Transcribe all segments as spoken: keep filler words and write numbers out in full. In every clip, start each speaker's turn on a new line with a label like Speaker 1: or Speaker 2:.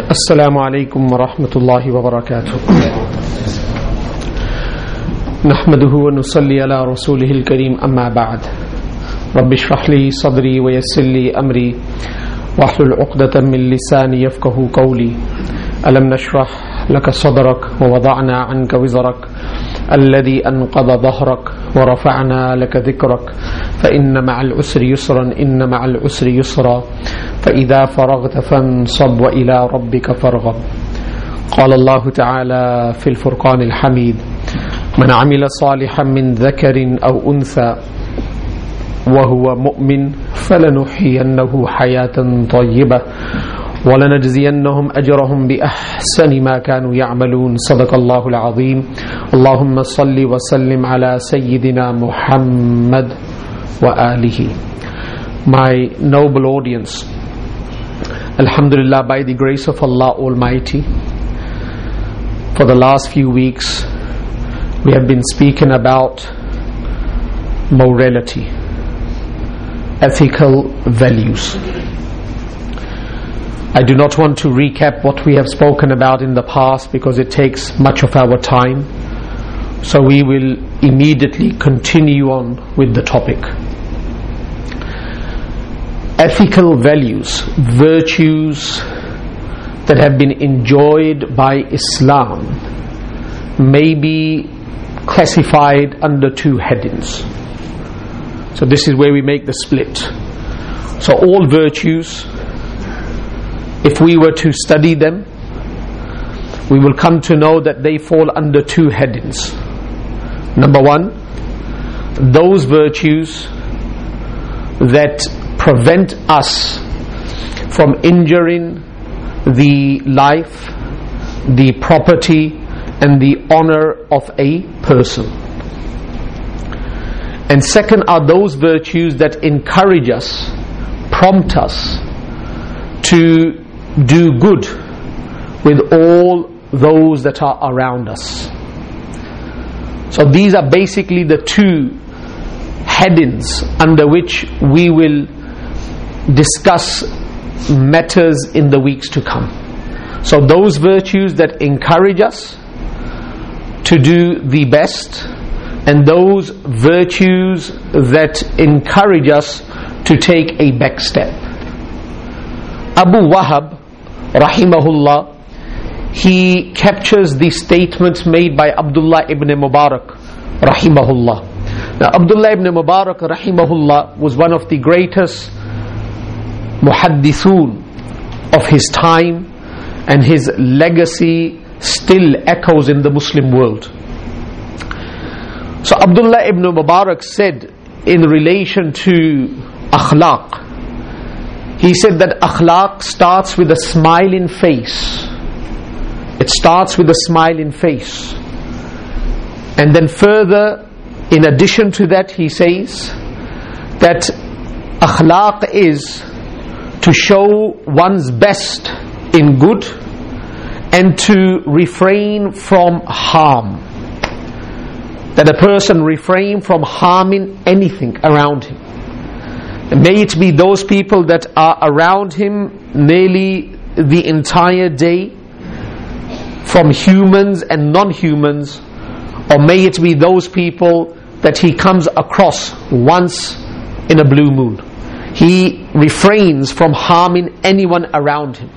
Speaker 1: السلام عليكم ورحمة الله وبركاته نحمده ونصلي على رسوله الكريم أما بعد رب اشرح لي صدري ويسر لي أمري واحلل عقدة من لساني يفقه قولي ألم نشرح لك صدرك ووضعنا عنك وزرك الذي أنقض ظهرك ورفعنا لك ذكرك فإن مع العسر يسرا إن مع العسر يسرا فإذا فرغت فانصب وإلى ربك فارغب قال الله تعالى في الفرقان الحميد من عمل صالحا من ذكر أو أنثى وهو مؤمن فلنحيينه حياة طيبة ولنجزينهم أجرهم بأحسن ما كانوا يعملون صدق الله العظيم اللهم صل وسلم على سيدنا محمد وآله. My noble audience, Alhamdulillah, by the grace of Allah Almighty, for the last few weeks we have been speaking about morality, ethical values. I do not want to recap what we have spoken about in the past because it takes much of our time, so we will immediately continue on with the topic. Ethical values, virtues that have been enjoyed by Islam may be classified under two headings. So this is where we make the split. So all virtues, if we were to study them, we will come to know that they fall under two headings. Number one, those virtues that prevent us from injuring the life, the property, and the honor of a person. And second are those virtues that encourage us, prompt us to do good with all those that are around us. So these are basically the two headings under which we will discuss matters in the weeks to come. So those virtues that encourage us to do the best, and those virtues that encourage us to take a back step. Abu Wahab rahimahullah, he captures the statement made by Abdullah ibn Mubarak rahimahullah. Now Abdullah ibn Mubarak rahimahullah was one of the greatest muhaddithun of his time, and his legacy still echoes in the Muslim world. So Abdullah ibn Mubarak said in relation to akhlaq, he said that akhlaq starts with a smiling face. It starts with a smiling face. And then further, in addition to that, he says that akhlaq is to show one's best in good and to refrain from harm. That a person refrain from harming anything around him. May it be those people that are around him nearly the entire day, from humans and non-humans, or may it be those people that he comes across once in a blue moon. He refrains from harming anyone around him.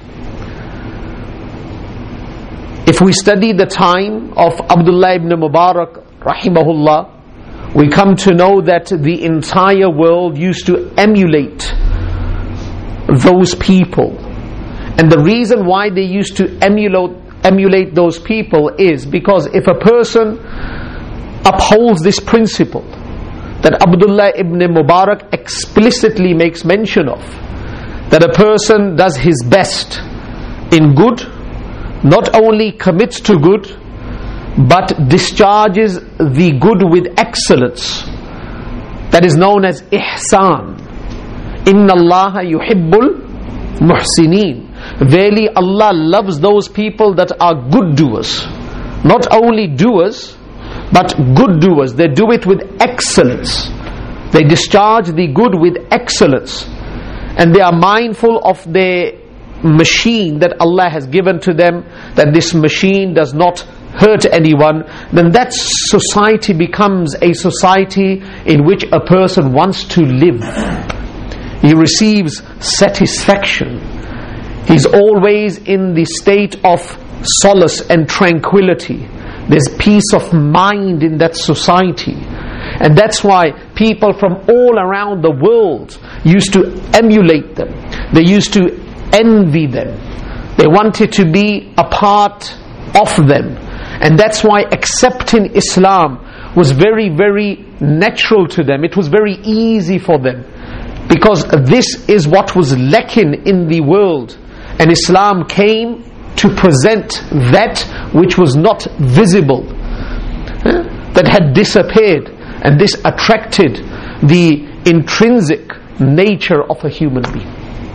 Speaker 1: If we study the time of Abdullah ibn Mubarak rahimahullah, we come to know that the entire world used to emulate those people. And the reason why they used to emulate, emulate those people is because if a person upholds this principle that Abdullah ibn Mubarak explicitly makes mention of, that a person does his best in good, not only commits to good, but discharges the good with excellence, that is known as ihsan. Inna Allaha yuhibbul muhsinin. Verily Allah loves those people that are good doers. Not only doers, but good doers. They do it with excellence. They discharge the good with excellence. And they are mindful of their machine that Allah has given to them, that this machine does not hurt anyone, then that society becomes a society in which a person wants to live. He receives satisfaction. He's always in the state of solace and tranquility. There's peace of mind in that society. And that's why people from all around the world used to emulate them. They used to envy them. They wanted to be a part of them. And that's why accepting Islam was very, very natural to them. It was very easy for them. Because this is what was lacking in the world. And Islam came to present that which was not visible, eh, that had disappeared, and this attracted the intrinsic nature of a human being.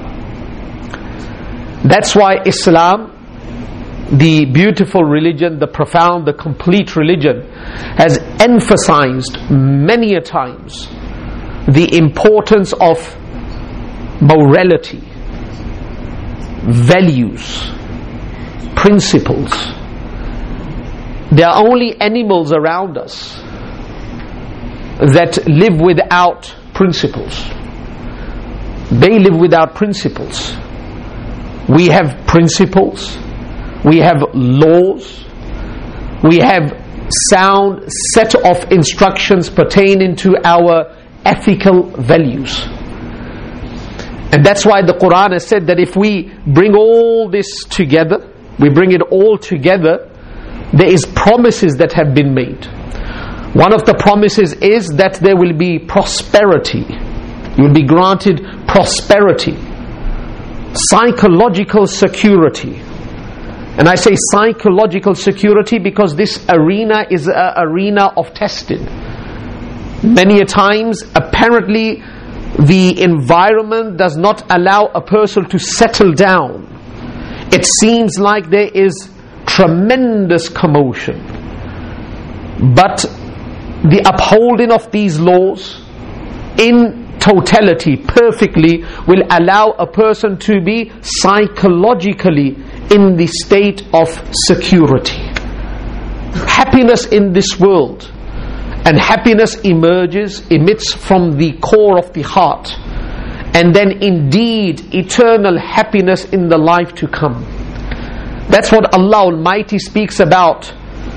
Speaker 1: That's why Islam, the beautiful religion, the profound, the complete religion, has emphasized many a times the importance of morality, values, principles. There are only animals around us that live without principles. They live without principles. We have principles, we have laws, we have sound set of instructions pertaining to our ethical values. And that's why the Quran has said that if we bring all this together, we bring it all together, there is promises that have been made. One of the promises is that there will be prosperity. You will be granted prosperity, psychological security. And I say psychological security because this arena is an arena of testing. Many a times, apparently, the environment does not allow a person to settle down. It seems like there is tremendous commotion. But the upholding of these laws in totality, perfectly, will allow a person to be psychologically in the state of security. Happiness in this world, and happiness emerges, emits from the core of the heart, and then indeed eternal happiness in the life to come. That's what Allah Almighty speaks about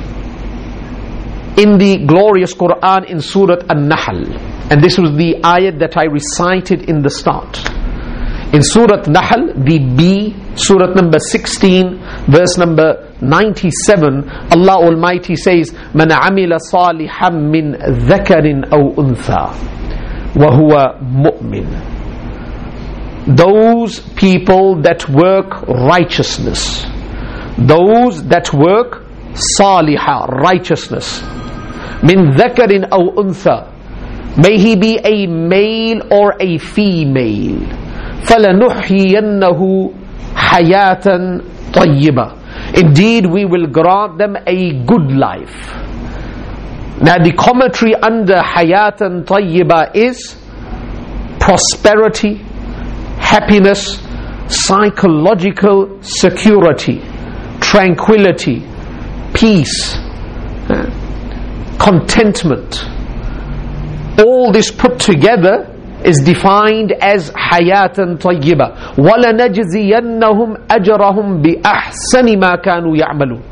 Speaker 1: in the glorious Quran in Surah An-Nahl. And this was the ayat that I recited in the start. In Surah Nahl, the B, Surah number sixteen, verse number ninety-seven, Allah Almighty says, مَنْ عَمِلَ صَالِحًا مِّنْ ذَكَرٍ أَوْ أُنْثَى وَهُوَ مُؤْمِنٌ. Those people that work righteousness, those that work salihah, righteousness, min dhakarin aw untha, may he be a male or a female, فَلَنُحْيِيَنَّهُ حَيَاةً طَيِّبَةً, indeed we will grant them a good life. Now the commentary under hayatan tayyiba is prosperity, happiness, psychological security, tranquility, peace, contentment. All this put together is defined as hayatan tayyiba. وَلَنَجْزِيَنَّهُمْ أَجْرَهُمْ بِأَحْسَنِ مَا كَانُوا يَعْمَلُونَ.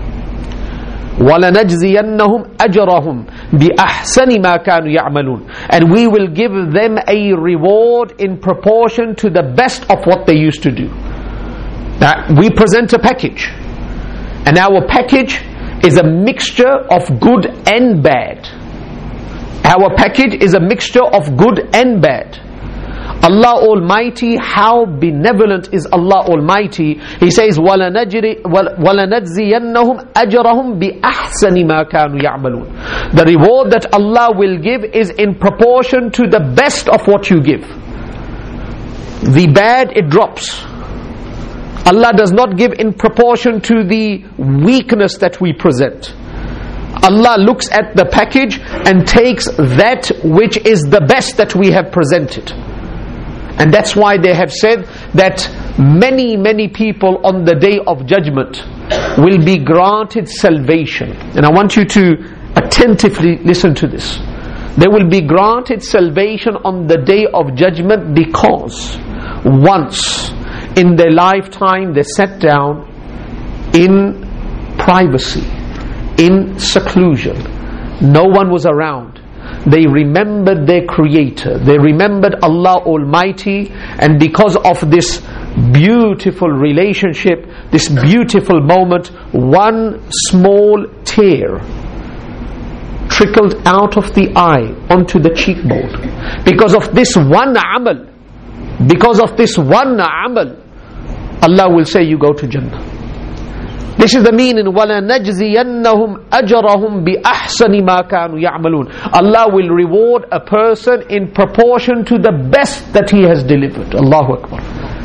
Speaker 1: وَلَنَجْزِيَنَّهُمْ أَجْرَهُمْ بِأَحْسَنِ مَا كَانُوا يَعْمَلُونَ. And we will give them a reward in proportion to the best of what they used to do. Now, we present a package, and our package is a mixture of good and bad. Our package is a mixture of good and bad. Allah Almighty, how benevolent is Allah Almighty. He says, وَلَنَجْزِيَنَّهُمْ أَجْرَهُمْ بِأَحْسَنِ مَا كَانُوا يَعْمَلُونَ. The reward that Allah will give is in proportion to the best of what you give. The bad, it drops. Allah does not give in proportion to the weakness that we present. Allah looks at the package and takes that which is the best that we have presented. And that's why they have said that many, many people on the day of judgment will be granted salvation. And I want you to attentively listen to this. They will be granted salvation on the day of judgment because once in their lifetime they sat down in privacy, in seclusion. No one was around. They remembered their Creator. They remembered Allah Almighty, and because of this beautiful relationship, this beautiful moment, one small tear trickled out of the eye onto the cheekbone. Because of this one amal, because of this one amal, Allah will say, you go to Jannah. This is the meaning, وَلَنَجْزِيَنَّهُمْ أَجْرَهُمْ بِأَحْسَنِ مَا كَانُوا يَعْمَلُونَ. Allah will reward a person in proportion to the best that he has delivered. Allahu Akbar.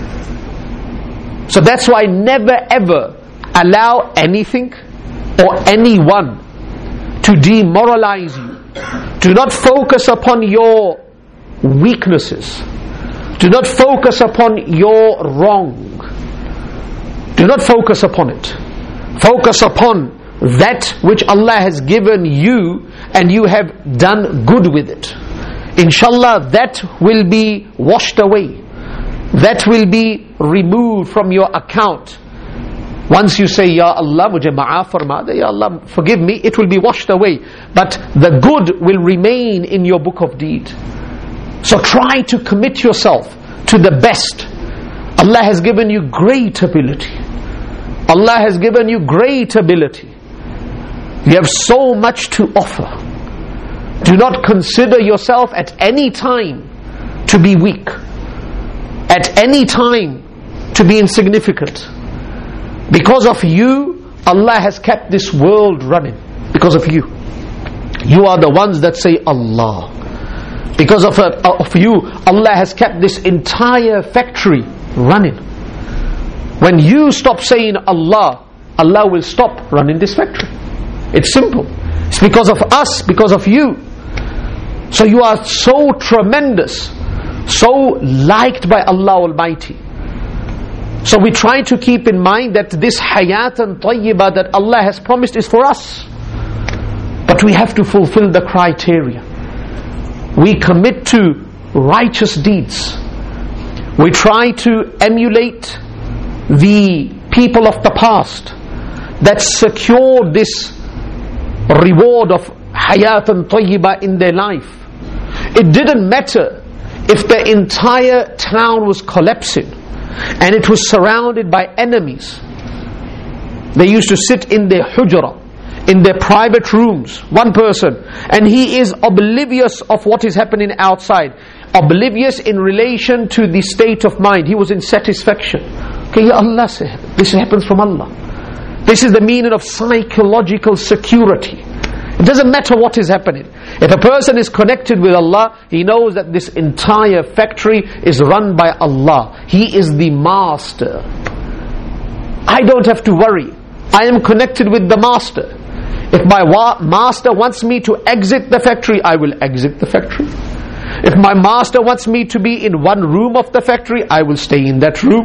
Speaker 1: So that's why never ever allow anything or anyone to demoralize you. Do not focus upon your weaknesses. Do not focus upon your wrong. Do not focus upon it. Focus upon that which Allah has given you and you have done good with it. Inshallah, that will be washed away. That will be removed from your account. Once you say, Ya Allah, mujhe ma'af farma de, Ya Allah, forgive me, it will be washed away. But the good will remain in your book of deed. So try to commit yourself to the best. Allah has given you great ability. Allah has given you great ability. You have so much to offer. Do not consider yourself at any time to be weak, at any time to be insignificant. Because of you, Allah has kept this world running. Because of you. You are the ones that say Allah. Because of, uh, of you, Allah has kept this entire factory running. When you stop saying Allah, Allah will stop running this factory. It's simple. It's because of us, because of you. So you are so tremendous, so liked by Allah Almighty. So we try to keep in mind that this hayatan tayyibah that Allah has promised is for us. But we have to fulfill the criteria. We commit to righteous deeds. We try to emulate the people of the past that secured this reward of hayatan tayyibah in their life. It didn't matter if the entire town was collapsing and it was surrounded by enemies. They used to sit in their hujra, in their private rooms, one person, and he is oblivious of what is happening outside, oblivious in relation to the state of mind. He was in satisfaction. Okay, Ya Allah said, this happens from Allah. This is the meaning of psychological security. It doesn't matter what is happening. If a person is connected with Allah, he knows that this entire factory is run by Allah. He is the master. I don't have to worry. I am connected with the master. If my wa- master wants me to exit the factory, I will exit the factory. If my master wants me to be in one room of the factory, I will stay in that room.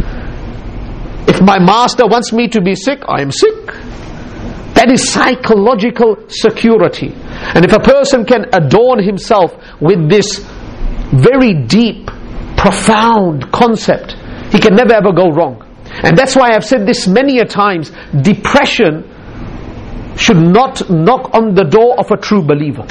Speaker 1: If my master wants me to be sick, I am sick. That is psychological security. And if a person can adorn himself with this very deep, profound concept, he can never ever go wrong. And that's why I've said this many a times, depression should not knock on the door of a true believer.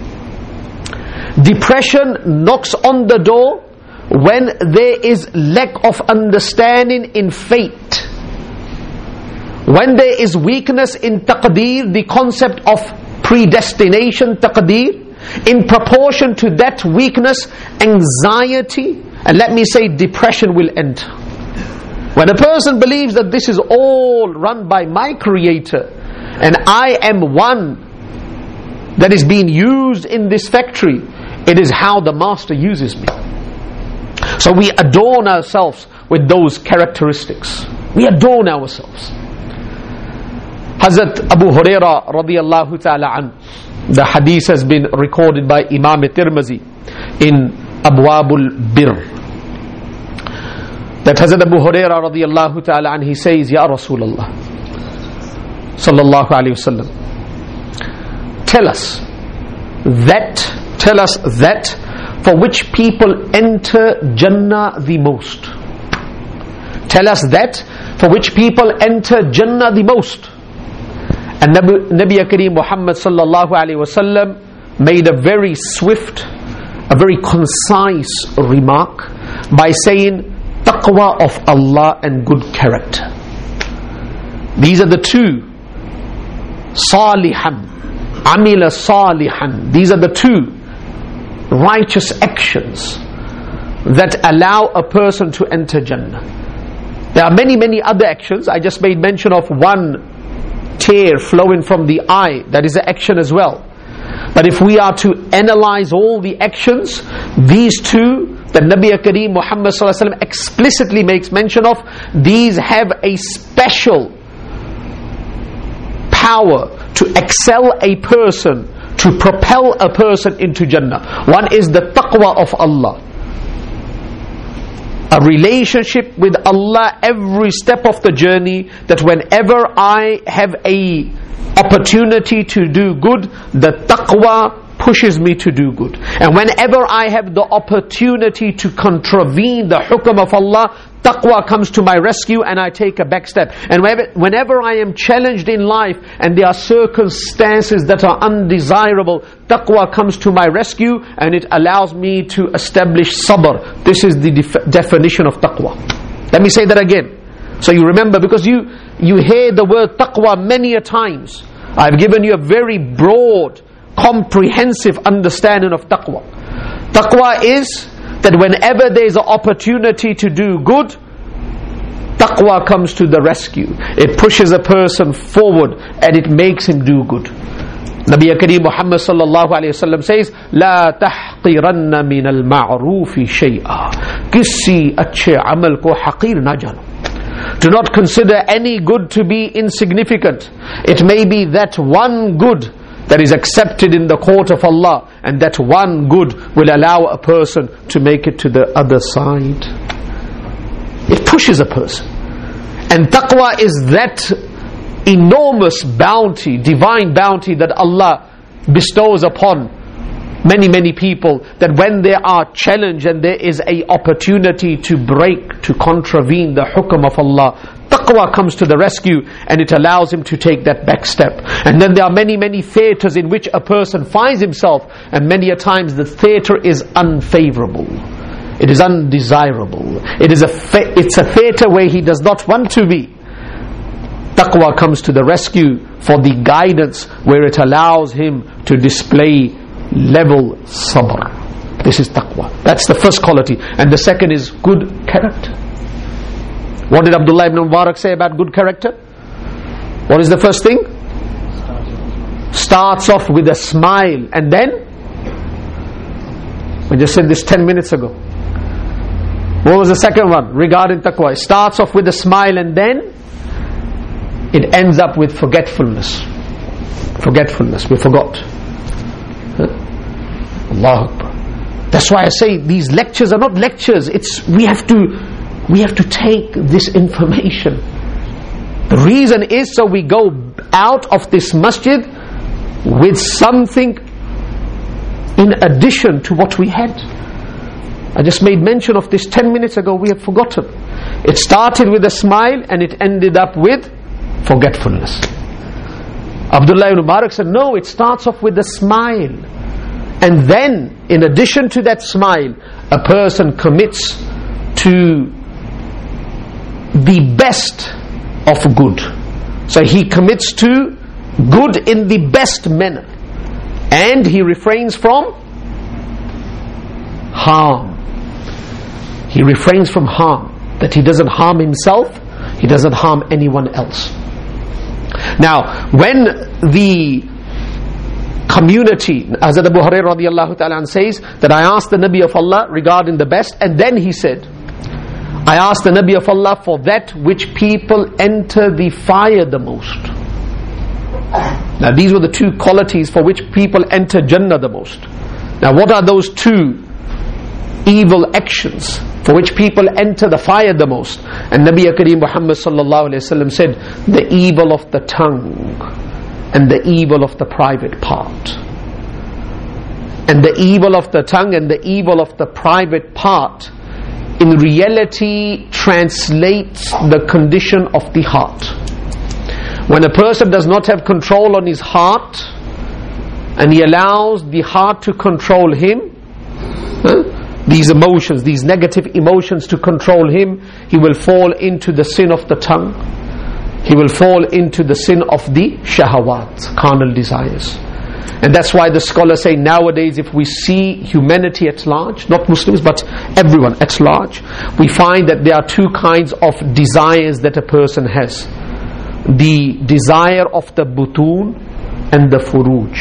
Speaker 1: Depression knocks on the door when there is lack of understanding in fate. When there is weakness in taqdeer, the concept of predestination, taqdeer, in proportion to that weakness, anxiety, and let me say depression will enter. When a person believes that this is all run by my Creator, and I am one that is being used in this factory, it is how the Master uses me. So we adorn ourselves with those characteristics. We adorn ourselves. Hazrat Abu Hurairah radiyallahu ta'ala an, the hadith has been recorded by Imam Tirmizi in Abwabul Bir. that Hazrat Abu Hurairah radiyallahu ta'ala anhu, he says, Ya Rasulullah sallallahu alayhi wasallam, tell us that, tell us that for which people enter Jannah the most. Tell us that for which people enter Jannah the most. And Nabi, Nabi Kareem Muhammad sallallahu alayhi wasallam made a very swift, a very concise remark by saying, taqwa of Allah and good character. These are the two. Salihan, amila salihan. These are the two righteous actions that allow a person to enter Jannah. There are many, many other actions. I just made mention of one tear flowing from the eye. That is an action as well. But if we are to analyze all the actions, these two that Nabi Kareem Muhammad sallallahu alaihi wasallam explicitly makes mention of, these have a special power to excel a person, to propel a person into Jannah. One is the taqwa of Allah, a relationship with Allah every step of the journey, that whenever I have a opportunity to do good, the taqwa pushes me to do good. And whenever I have the opportunity to contravene the hukm of Allah, taqwa comes to my rescue and I take a back step. And whenever, whenever I am challenged in life and there are circumstances that are undesirable, taqwa comes to my rescue and it allows me to establish sabr. This is the def- definition of taqwa. Let me say that again, so you remember, because you, you hear the word taqwa many a times. I've given you a very broad, comprehensive understanding of taqwa. Taqwa is that whenever there is an opportunity to do good, taqwa comes to the rescue. It pushes a person forward and it makes him do good. Nabi Kareem Muhammad sallallahu alayhi wasallam says, La tahqiranna min al-ma'rufi shay'a. Kisi अच्छे amal ko haqir na jano. Do not consider any good to be insignificant. It may be that one good that is accepted in the court of Allah, and that one good will allow a person to make it to the other side. It pushes a person. And taqwa is that enormous bounty, divine bounty that Allah bestows upon many, many people, that when they are challenged and there is a opportunity to break, to contravene the hukm of Allah, taqwa comes to the rescue and it allows him to take that back step. And then there are many, many theatres in which a person finds himself, and many a times the theatre is unfavorable. It is undesirable. It is a fa- it's a theatre where he does not want to be. Taqwa comes to the rescue for the guidance, where it allows him to display level sabr. This is taqwa. That's the first quality. And the second is good character. What did Abdullah ibn Mubarak say about good character? What is the first thing? Starts off with a smile, and then, I just said this ten minutes ago. What was the second one regarding taqwa? It starts off with a smile and then it ends up with forgetfulness. Forgetfulness, we forgot. Huh? Allahu Akbar. That's why I say these lectures are not lectures. It's we have to we have to take this information. The reason is so we go out of this masjid with something in addition to what we had. I just made mention of this ten minutes ago. We have forgotten. It started with a smile and it ended up with forgetfulness. Abdullah ibn Mubarak said, no, it starts off with a smile, and then in addition to that smile, a person commits to the best of good. So he commits to good in the best manner, and he refrains from harm. He refrains from harm, that he doesn't harm himself, he doesn't harm anyone else. Now, when the community, Hazrat Abu Hurairah radiallahu ta'ala says that I asked the Nabi of Allah regarding the best, and then he said, I asked the Nabi of Allah for that which people enter the fire the most. Now these were the two qualities for which people enter Jannah the most. Now what are those two evil actions for which people enter the fire the most. And Nabi Kareem Muhammad sallallahu alayhi wa sallam said, the evil of the tongue and the evil of the private part. And the evil of the tongue and the evil of the private part in reality translates the condition of the heart. When a person does not have control on his heart and he allows the heart to control him, huh, these emotions, these negative emotions to control him, he will fall into the sin of the tongue. He will fall into the sin of the shahawat, carnal desires. And that's why the scholars say nowadays if we see humanity at large, not Muslims but everyone at large, we find that there are two kinds of desires that a person has. The desire of the butun and the furuj.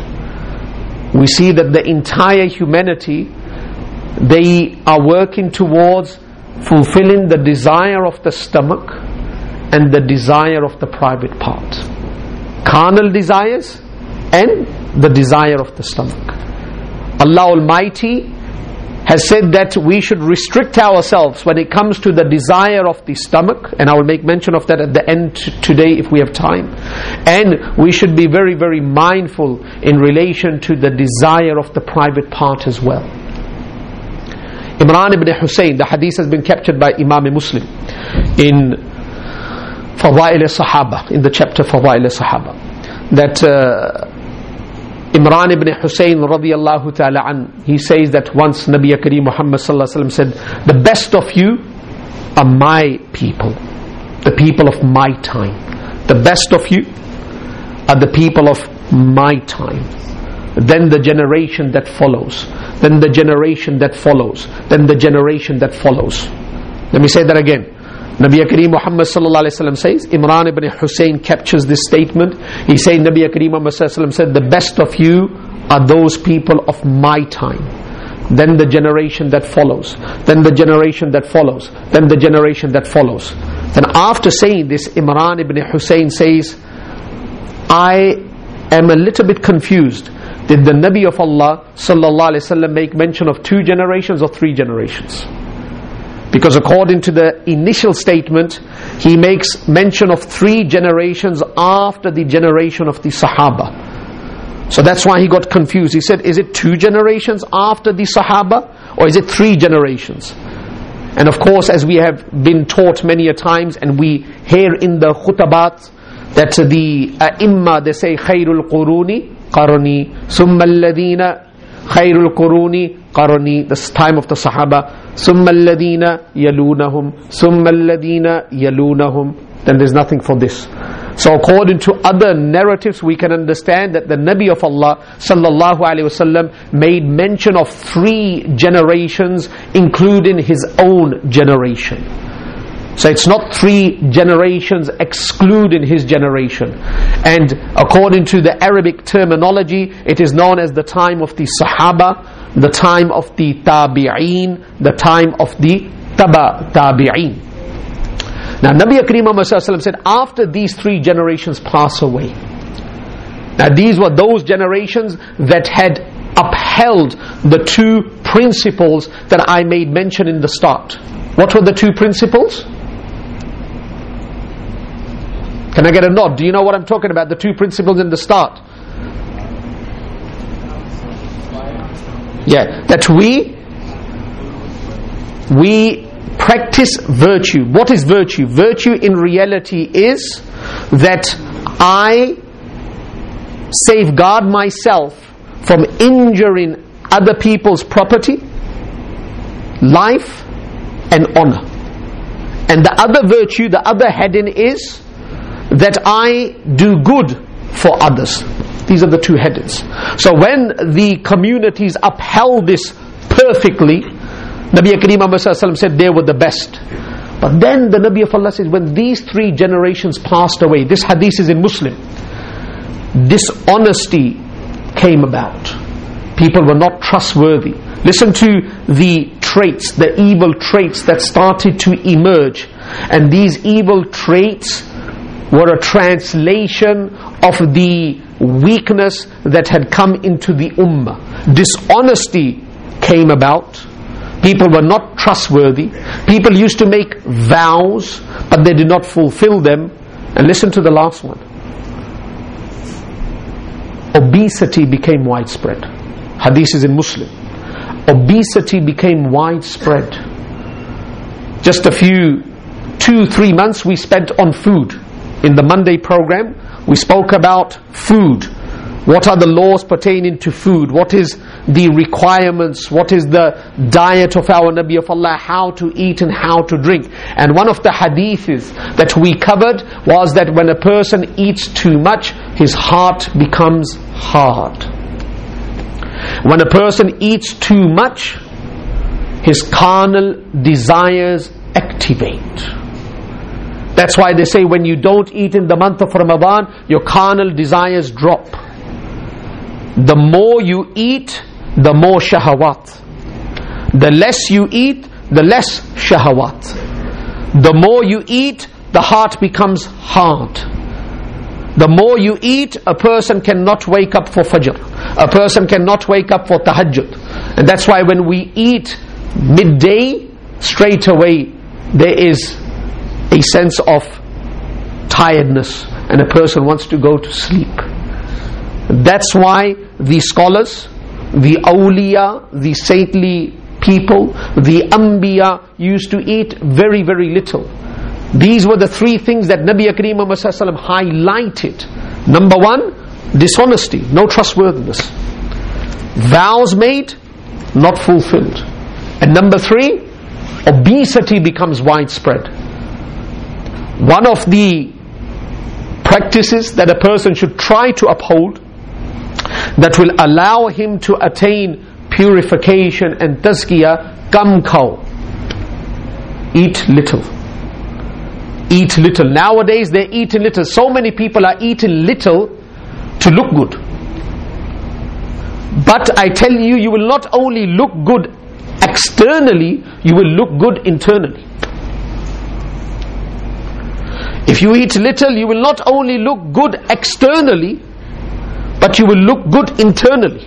Speaker 1: We see that the entire humanity, they are working towards fulfilling the desire of the stomach and the desire of the private part. Carnal desires and the desire of the stomach. Allah Almighty has said that we should restrict ourselves when it comes to the desire of the stomach, and I will make mention of that at the end today if we have time. And we should be very very mindful in relation to the desire of the private part as well. Imran ibn Hussein, the hadith has been captured by Imam Muslim in Fadail al-Sahaba, in the chapter Fadail al-Sahaba, that uh, Imran ibn Hussein radiyallahu ta'ala an, he says that once Nabi Kareem Muhammad sallallahu alaihi wasallam said, the best of you are my people, the people of my time. The best of you are the people of my time. Then the generation that follows, then the generation that follows, then the generation that follows. Let me say that again. Nabi Kareem Muhammad sallallahu alaihi wasallam says, Imran ibn Hussein captures this statement. He says, Nabi Kareem Muhammad sallallahu alaihi wasallam said, the best of you are those people of my time. Then the generation that follows, then the generation that follows, then the generation that follows. Then after saying this, Imran ibn Hussein says, I am a little bit confused. Did the Nabi of Allah sallallahu alaihi wasallam make mention of two generations or three generations? Because according to the initial statement, he makes mention of three generations after the generation of the Sahaba. So that's why he got confused. He said, is it two generations after the Sahaba or is it three generations? And of course, as we have been taught many a times, and we hear in the khutabat that the ai-imma, they say khairul quruni qarni summa alladhina khairul quruni qarni, this time of the Sahaba, summa alladhina yalunahum summa alladhina yalunahum. Then there's nothing for this. So according to other narratives, we can understand that the Nabi of Allah sallallahu alaihi wasallam made mention of three generations, including his own generation. So it's not three generations excluding his generation. And according to the Arabic terminology, it is known as the time of the Sahaba, the time of the Tabi'een, the time of the Taba Tabi'een. Now Nabi Kareem Muhammad said, after these three generations pass away, now these were those generations that had upheld the two principles that I made mention in the start. What were the two principles? Can I get a nod? Do you know what I'm talking about? The two principles in the start. Yeah, that we we practice virtue. What is virtue? Virtue in reality is that I safeguard myself from injuring other people's property, life and honor. And the other virtue, the other heading is that I do good for others. These are the two headings. So when the communities upheld this perfectly, Nabi Kareem Muhammad said they were the best. But then the Nabi of Allah says, when these three generations passed away, this hadith is in Muslim, dishonesty came about. People were not trustworthy. Listen to the traits, the evil traits that started to emerge. And these evil traits were a translation of the weakness that had come into the ummah. Dishonesty came about. People were not trustworthy. People used to make vows, but they did not fulfill them. And listen to the last one. Obesity became widespread. Hadith is in Muslim. Obesity became widespread. Just a few, two, three months we spent on food. In the Monday program, we spoke about food. What are the laws pertaining to food? What is the requirements? What is the diet of our Nabi of Allah? How to eat and how to drink? And one of the hadiths that we covered was that when a person eats too much, his heart becomes hard. When a person eats too much, his carnal desires activate. That's why they say when you don't eat in the month of Ramadan, your carnal desires drop. The more you eat, the more shahawat. The less you eat, the less shahawat. The more you eat, the heart becomes hard. The more you eat, a person cannot wake up for Fajr. A person cannot wake up for Tahajjud. And that's why when we eat midday, straight away there is a sense of tiredness and a person wants to go to sleep. That's why the scholars, the awliya, the saintly people, the anbiya used to eat very, very little. These were the three things that Nabi Kareem Muhammad Sallallahu Alaihi Wasallam highlighted. Number one, dishonesty, no trustworthiness. Vows made, not fulfilled. And number three, obesity becomes widespread. One of the practices that a person should try to uphold that will allow him to attain purification and tazkiyah, kam khao, eat little. Eat little. Nowadays they're eating little. So many people are eating little to look good. But I tell you, you will not only look good externally, you will look good internally. If you eat little, you will not only look good externally, but you will look good internally.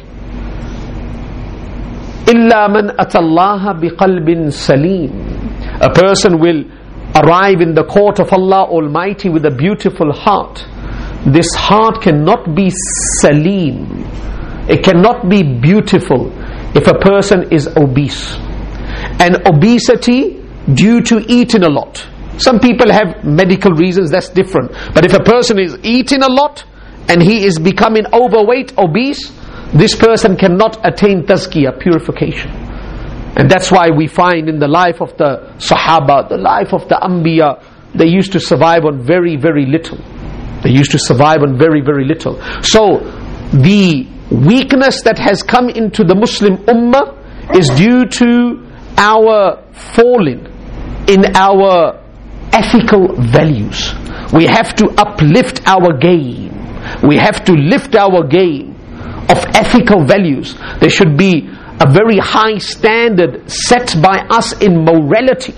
Speaker 1: إِلَّا مَنْ أَتَى اللَّهَ بِقَلْبٍ سَلِيمٍ. A person will arrive in the court of Allah Almighty with a beautiful heart. This heart cannot be salim. It cannot be beautiful if a person is obese. And obesity due to eating a lot. Some people have medical reasons, that's different. But if a person is eating a lot and he is becoming overweight, obese, this person cannot attain tazkiyah, purification. And that's why we find in the life of the Sahaba, the life of the Anbiya, they used to survive on very, very little. They used to survive on very, very little. So, the weakness that has come into the Muslim Ummah is due to our falling in our ethical values. We have to uplift our game. We have to lift our game of ethical values. There should be a very high standard set by us in morality.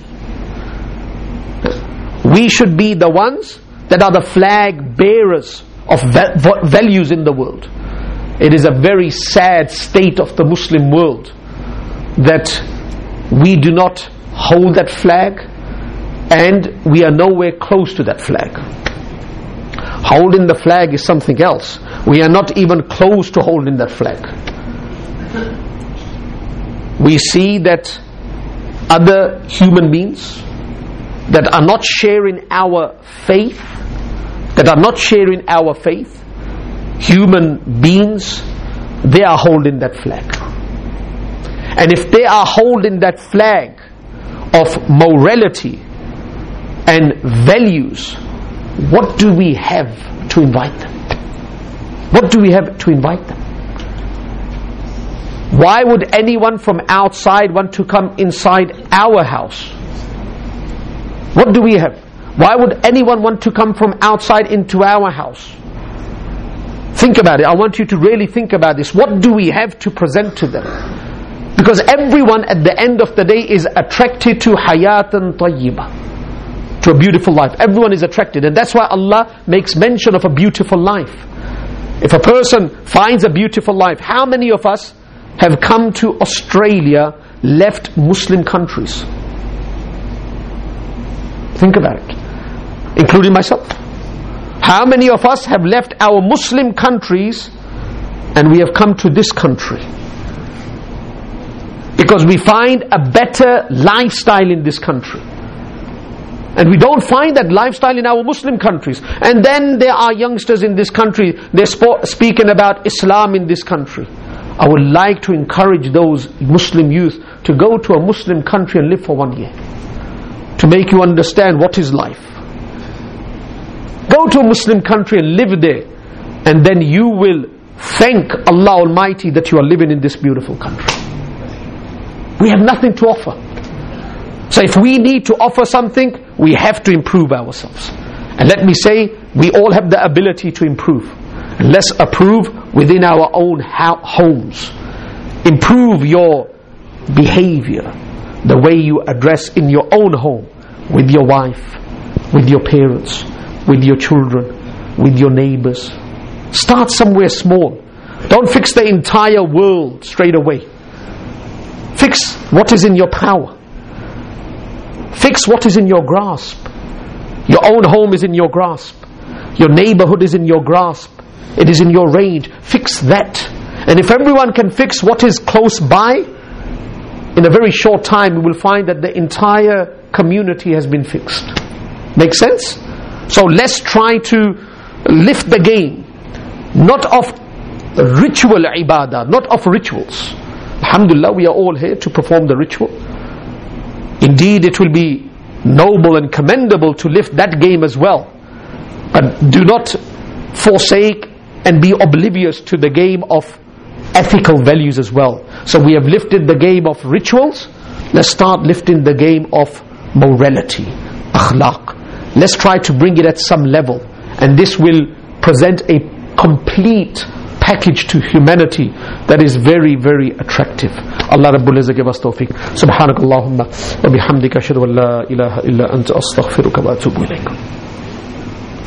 Speaker 1: We should be the ones that are the flag bearers of values in the world. It is a very sad state of the Muslim world that we do not hold that flag and we are nowhere close to that flag. Holding the flag is something else. We are not even close to holding that flag. We see that other human beings that are not sharing our faith, that are not sharing our faith, human beings, they are holding that flag. And if they are holding that flag of morality and values, what do we have to invite them? What do we have to invite them? Why would anyone from outside want to come inside our house? What do we have? Why would anyone want to come from outside into our house? Think about it. I want you to really think about this. What do we have to present to them? Because everyone at the end of the day is attracted to hayatan tayyibah, to a beautiful life. Everyone is attracted, and that's why Allah makes mention of a beautiful life. If a person finds a beautiful life, how many of us have come to Australia left Muslim countries? Think about it, including myself. How many of us have left our Muslim countries and we have come to this country? Because we find a better lifestyle in this country. And we don't find that lifestyle in our Muslim countries. And then there are youngsters in this country, they're sp- speaking about Islam in this country. I would like to encourage those Muslim youth to go to a Muslim country and live for one year, to make you understand what is life. Go to a Muslim country and live there, and then you will thank Allah Almighty that you are living in this beautiful country. We have nothing to offer. So if we need to offer something, we have to improve ourselves. And let me say, we all have the ability to improve. And let's improve within our own ho- homes. Improve your behavior, the way you address in your own home, with your wife, with your parents, with your children, with your neighbors. Start somewhere small. Don't fix the entire world straight away. Fix what is in your power. Fix what is in your grasp. Your own home is in your grasp. Your neighborhood is in your grasp. It is in your range. Fix that. And if everyone can fix what is close by, in a very short time we will find that the entire community has been fixed. Make sense? So let's try to lift the game, not of ritual ibadah, not of rituals. Alhamdulillah, we are all here to perform the ritual. Indeed, it will be noble and commendable to lift that game as well. But do not forsake and be oblivious to the game of ethical values as well. So we have lifted the game of rituals. Let's start lifting the game of morality, akhlaq. Let's try to bring it at some level, and this will present a complete package to humanity that is very, very attractive. Allah Rabbul Izzah give us tawfiq. Subhanakallahumma wa bihamdika ashhadu an la ilaha illa anta astaghfiruka wa atubu ilayk.